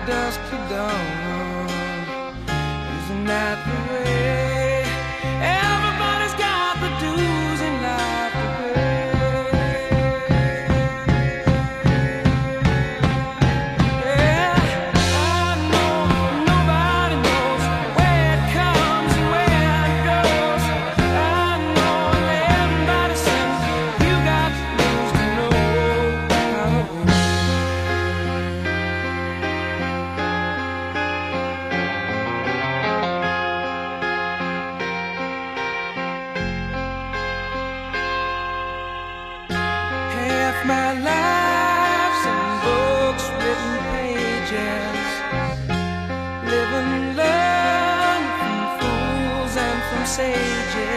dusk to dawn. Isn't that the way? Everybody's got the dues in life to pay. Yeah, I know nobody knows where it comes and where it goes. I know everybody says you got the dues to know how to hold. Half my life's in books, written pages. Live and learn from fools and from sages.